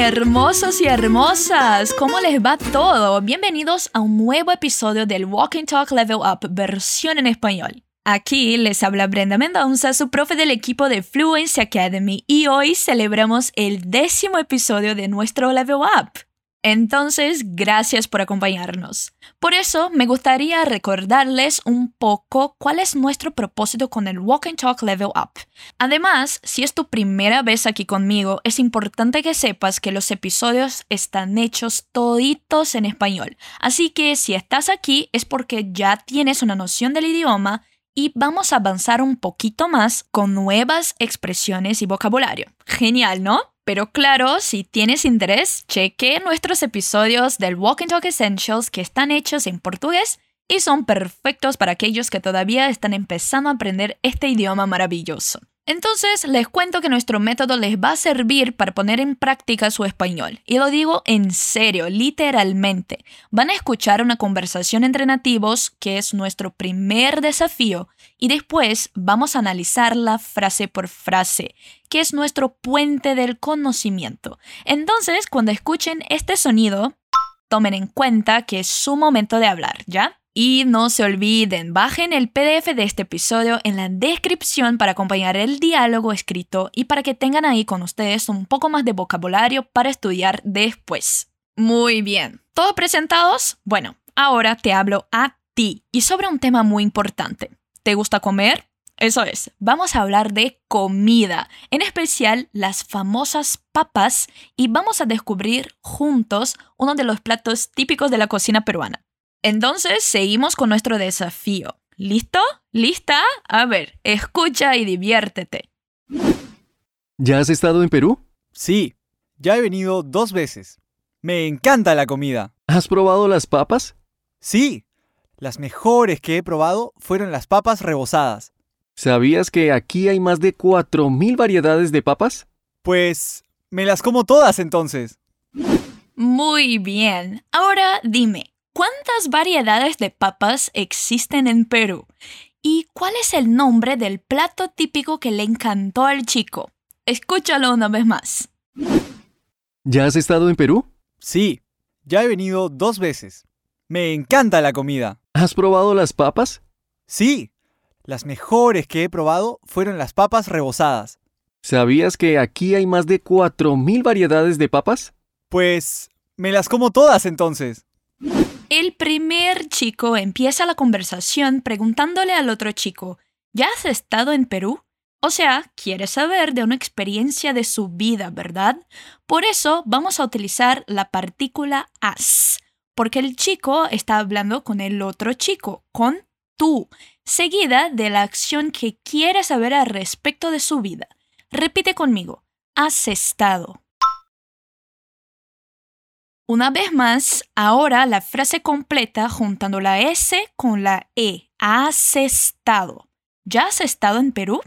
Hermosos y hermosas, ¿cómo les va todo? Bienvenidos a un nuevo episodio del Walk and Talk Level Up, versión en español. Aquí les habla Brenda Mendoza, su profe del equipo de Fluency Academy, y hoy celebramos el 10º episodio de nuestro Level Up. Entonces, gracias por acompañarnos. Por eso, me gustaría recordarles un poco cuál es nuestro propósito con el Walk and Talk Level Up. Además, si es tu primera vez aquí conmigo, es importante que sepas que los episodios están hechos toditos en español. Así que si estás aquí es porque ya tienes una noción del idioma y vamos a avanzar un poquito más con nuevas expresiones y vocabulario. Genial, ¿no? Pero claro, si tienes interés, cheque nuestros episodios del Walk and Talk Essentials que están hechos en portugués y son perfectos para aquellos que todavía están empezando a aprender este idioma maravilloso. Entonces, les cuento que nuestro método les va a servir para poner en práctica su español. Y lo digo en serio, literalmente. Van a escuchar una conversación entre nativos, que es nuestro primer desafío, y después vamos a analizarla frase por frase, que es nuestro puente del conocimiento. Entonces, cuando escuchen este sonido, tomen en cuenta que es su momento de hablar, ¿ya? Y no se olviden, bajen el PDF de este episodio en la descripción para acompañar el diálogo escrito y para que tengan ahí con ustedes un poco más de vocabulario para estudiar después. Muy bien, ¿todos presentados? Bueno, ahora te hablo a ti y sobre un tema muy importante. ¿Te gusta comer? Eso es, vamos a hablar de comida, en especial las famosas papas, y vamos a descubrir juntos uno de los platos típicos de la cocina peruana. Entonces, seguimos con nuestro desafío. ¿Listo? ¿Lista? A ver, escucha y diviértete. ¿Ya has estado en Perú? Sí, ya he venido 2 veces. Me encanta la comida. ¿Has probado las papas? Sí, las mejores que he probado fueron las papas rebozadas. ¿Sabías que aquí hay más de 4.000 variedades de papas? Pues, me las como todas entonces. Muy bien. Ahora dime, ¿cuántas variedades de papas existen en Perú? ¿Y cuál es el nombre del plato típico que le encantó al chico? Escúchalo una vez más. ¿Ya has estado en Perú? Sí, ya he venido 2 veces. Me encanta la comida. ¿Has probado las papas? Sí, las mejores que he probado fueron las papas rebozadas. ¿Sabías que aquí hay más de 4.000 variedades de papas? Pues, me las como todas entonces. El primer chico empieza la conversación preguntándole al otro chico, ¿ya has estado en Perú? O sea, quiere saber de una experiencia de su vida, ¿verdad? Por eso vamos a utilizar la partícula has, porque el chico está hablando con el otro chico, con tú, seguida de la acción que quiere saber al respecto de su vida. Repite conmigo, has estado. Una vez más, ahora la frase completa juntando la S con la E. Has estado. ¿Ya has estado en Perú?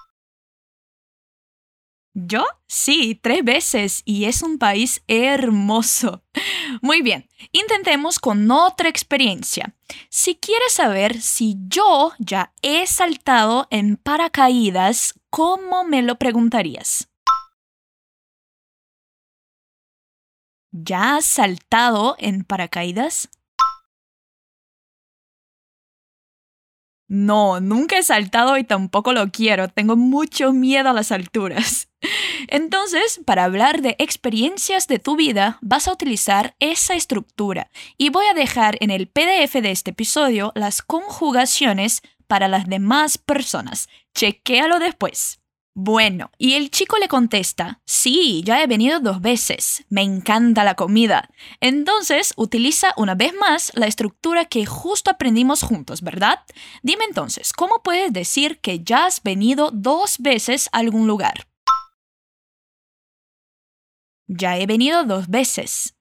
¿Yo? Sí, 3 veces y es un país hermoso. Muy bien, intentemos con otra experiencia. Si quieres saber si yo ya he saltado en paracaídas, ¿cómo me lo preguntarías? ¿Ya has saltado en paracaídas? No, nunca he saltado y tampoco lo quiero. Tengo mucho miedo a las alturas. Entonces, para hablar de experiencias de tu vida, vas a utilizar esa estructura. Y voy a dejar en el PDF de este episodio las conjugaciones para las demás personas. Chequéalo después. Bueno, y el chico le contesta, sí, ya he venido 2 veces, me encanta la comida. Entonces, utiliza una vez más la estructura que justo aprendimos juntos, ¿verdad? Dime entonces, ¿cómo puedes decir que ya has venido 2 veces a algún lugar? Ya he venido 2 veces.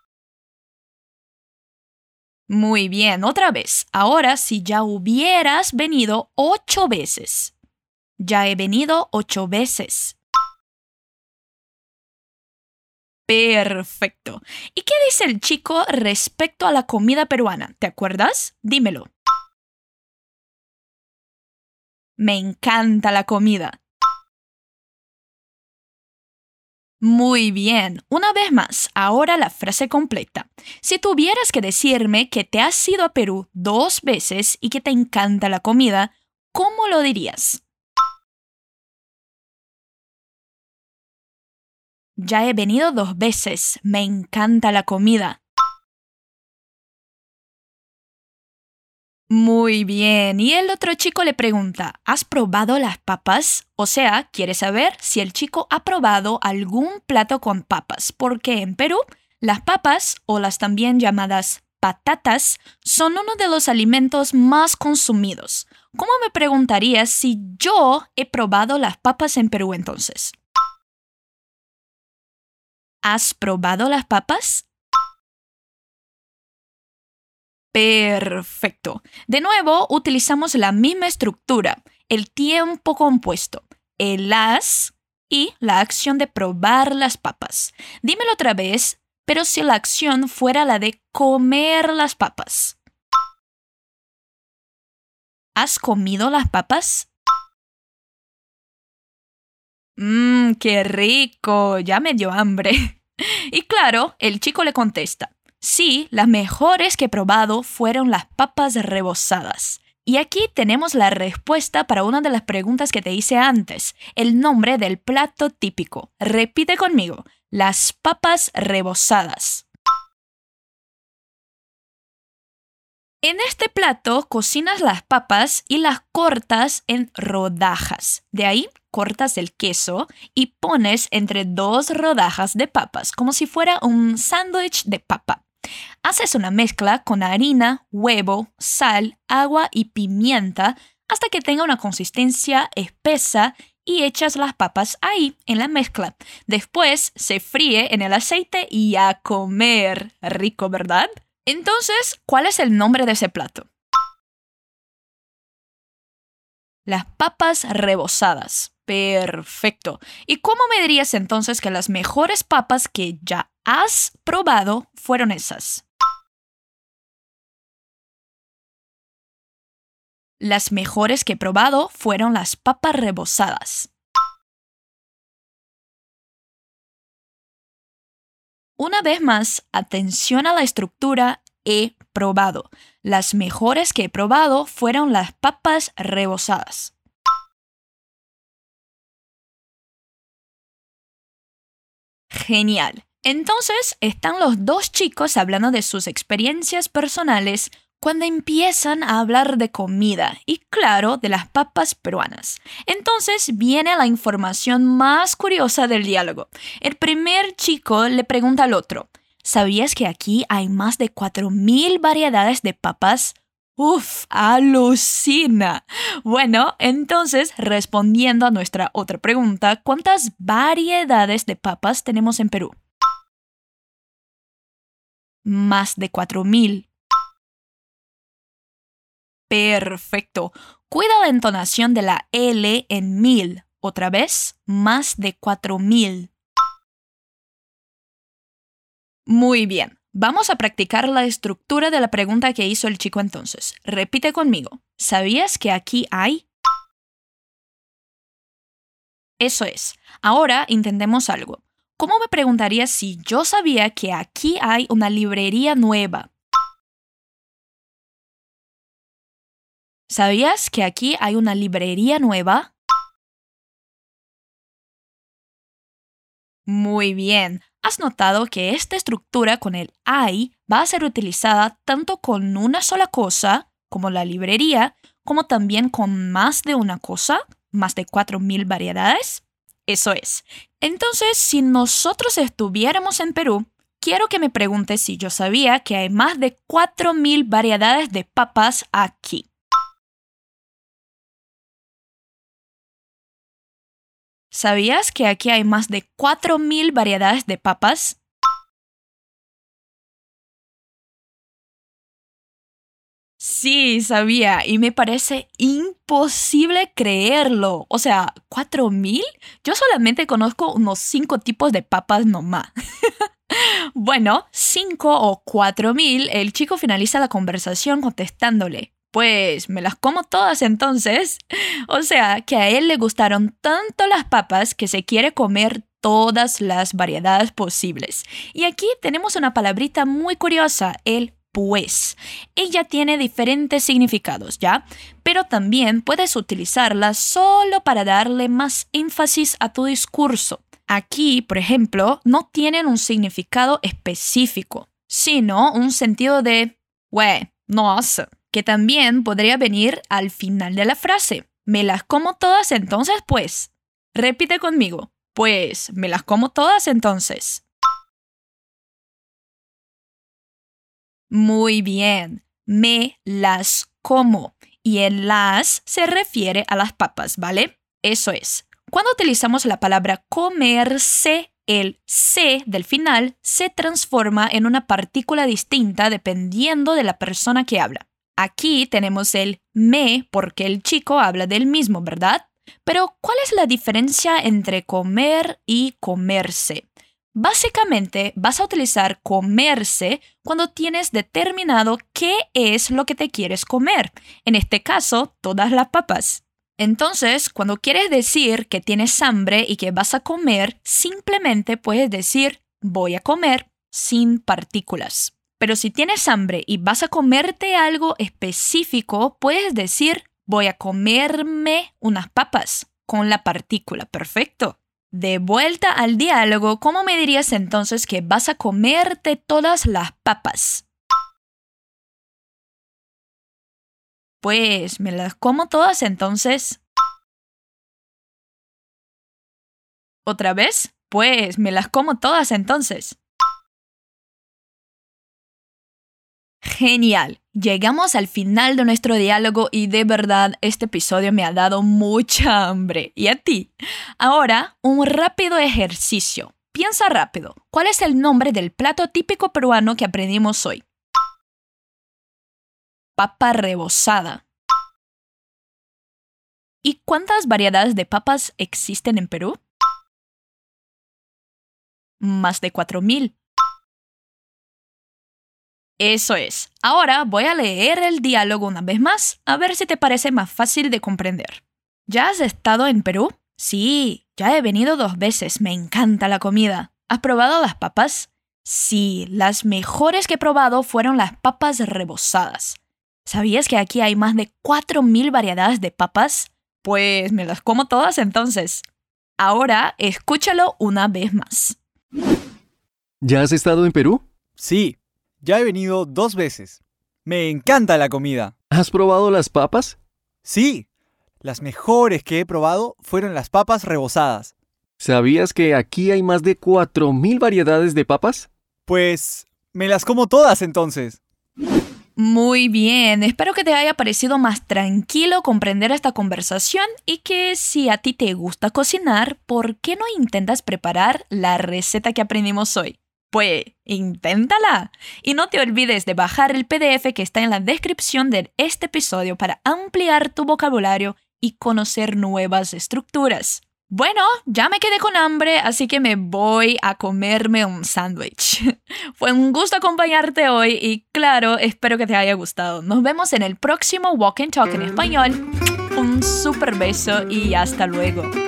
Muy bien, otra vez. Ahora, si ya hubieras venido 8 veces. Ya he venido 8 veces. Perfecto. ¿Y qué dice el chico respecto a la comida peruana? ¿Te acuerdas? Dímelo. Me encanta la comida. Muy bien. Una vez más, ahora la frase completa. Si tuvieras que decirme que te has ido a Perú 2 veces y que te encanta la comida, ¿cómo lo dirías? Ya he venido 2 veces. Me encanta la comida. Muy bien. Y el otro chico le pregunta, ¿has probado las papas? O sea, quiere saber si el chico ha probado algún plato con papas, porque en Perú las papas, o las también llamadas patatas, son uno de los alimentos más consumidos. ¿Cómo me preguntarías si yo he probado las papas en Perú entonces? ¿Has probado las papas? Perfecto. De nuevo, utilizamos la misma estructura, el tiempo compuesto, el has y la acción de probar las papas. Dímelo otra vez, pero si la acción fuera la de comer las papas. ¿Has comido las papas? ¡Qué rico! Ya me dio hambre. Y claro, el chico le contesta. Sí, las mejores que he probado fueron las papas rebozadas. Y aquí tenemos la respuesta para una de las preguntas que te hice antes, el nombre del plato típico. Repite conmigo, las papas rebozadas. En este plato cocinas las papas y las cortas en rodajas. De ahí cortas el queso y pones entre 2 rodajas de papas, como si fuera un sándwich de papa. Haces una mezcla con harina, huevo, sal, agua y pimienta hasta que tenga una consistencia espesa y echas las papas ahí en la mezcla. Después se fríe en el aceite y a comer. Rico, ¿verdad? Entonces, ¿cuál es el nombre de ese plato? Las papas rebozadas. Perfecto. ¿Y cómo me dirías entonces que las mejores papas que ya has probado fueron esas? Las mejores que he probado fueron las papas rebozadas. Una vez más, atención a la estructura he probado. Las mejores que he probado fueron las papas rebozadas. Genial. Entonces, están los 2 chicos hablando de sus experiencias personales cuando empiezan a hablar de comida y, claro, de las papas peruanas. Entonces viene la información más curiosa del diálogo. El primer chico le pregunta al otro, ¿sabías que aquí hay más de 4.000 variedades de papas? ¡Uf! ¡Alucina! Bueno, entonces, respondiendo a nuestra otra pregunta, ¿cuántas variedades de papas tenemos en Perú? Más de 4.000. Perfecto. Cuida la entonación de la L en 1000. Otra vez, más de 4.000. Muy bien. Vamos a practicar la estructura de la pregunta que hizo el chico entonces. Repite conmigo. ¿Sabías que aquí hay? Eso es. Ahora intentemos algo. ¿Cómo me preguntarías si yo sabía que aquí hay una librería nueva? ¿Sabías que aquí hay una librería nueva? Muy bien. ¿Has notado que esta estructura con el hay va a ser utilizada tanto con una sola cosa, como la librería, como también con más de una cosa, más de 4.000 variedades? Eso es. Entonces, si nosotros estuviéramos en Perú, quiero que me preguntes si yo sabía que hay más de 4.000 variedades de papas aquí. ¿Sabías que aquí hay más de 4.000 variedades de papas? Sí, sabía, y me parece imposible creerlo. O sea, ¿4.000? Yo solamente conozco unos 5 tipos de papas nomás. Bueno, 5 o 4.000, el chico finaliza la conversación contestándole. Pues me las como todas entonces. O sea, que a él le gustaron tanto las papas que se quiere comer todas las variedades posibles. Y aquí tenemos una palabrita muy curiosa, el pues. Ella tiene diferentes significados, ¿ya? Pero también puedes utilizarla solo para darle más énfasis a tu discurso. Aquí, por ejemplo, no tienen un significado específico, sino un sentido de no sé, que también podría venir al final de la frase. Me las como todas entonces, pues. Repite conmigo. Pues, me las como todas entonces. Muy bien. Me las como. Y el las se refiere a las papas, ¿vale? Eso es. Cuando utilizamos la palabra comerse, el se del final se transforma en una partícula distinta dependiendo de la persona que habla. Aquí tenemos el me porque el chico habla del mismo, ¿verdad? Pero, ¿cuál es la diferencia entre comer y comerse? Básicamente, vas a utilizar comerse cuando tienes determinado qué es lo que te quieres comer. En este caso, todas las papas. Entonces, cuando quieres decir que tienes hambre y que vas a comer, simplemente puedes decir voy a comer sin partículas. Pero si tienes hambre y vas a comerte algo específico, puedes decir voy a comerme unas papas con la partícula. Perfecto. De vuelta al diálogo, ¿cómo me dirías entonces que vas a comerte todas las papas? Pues, ¿me las como todas entonces? ¿Otra vez? Pues, ¿me las como todas entonces? Genial. Llegamos al final de nuestro diálogo y de verdad este episodio me ha dado mucha hambre. ¿Y a ti? Ahora, un rápido ejercicio. Piensa rápido. ¿Cuál es el nombre del plato típico peruano que aprendimos hoy? Papa rebozada. ¿Y cuántas variedades de papas existen en Perú? Más de 4,000. Eso es. Ahora voy a leer el diálogo una vez más, a ver si te parece más fácil de comprender. ¿Ya has estado en Perú? Sí, ya he venido 2 veces. Me encanta la comida. ¿Has probado las papas? Sí, las mejores que he probado fueron las papas rebozadas. ¿Sabías que aquí hay más de 4,000 variedades de papas? Pues me las como todas entonces. Ahora escúchalo una vez más. ¿Ya has estado en Perú? Sí, ya he venido 2 veces. Me encanta la comida. ¿Has probado las papas? Sí, las mejores que he probado fueron las papas rebozadas. ¿Sabías que aquí hay más de 4,000 variedades de papas? Pues me las como todas entonces. Muy bien, espero que te haya parecido más tranquilo comprender esta conversación y que si a ti te gusta cocinar, ¿por qué no intentas preparar la receta que aprendimos hoy? Pues, inténtala. Y no te olvides de bajar el PDF que está en la descripción de este episodio para ampliar tu vocabulario y conocer nuevas estructuras. Bueno, ya me quedé con hambre, así que me voy a comerme un sándwich. Fue un gusto acompañarte hoy y claro, espero que te haya gustado. Nos vemos en el próximo Walk and Talk en español. Un súper beso y hasta luego.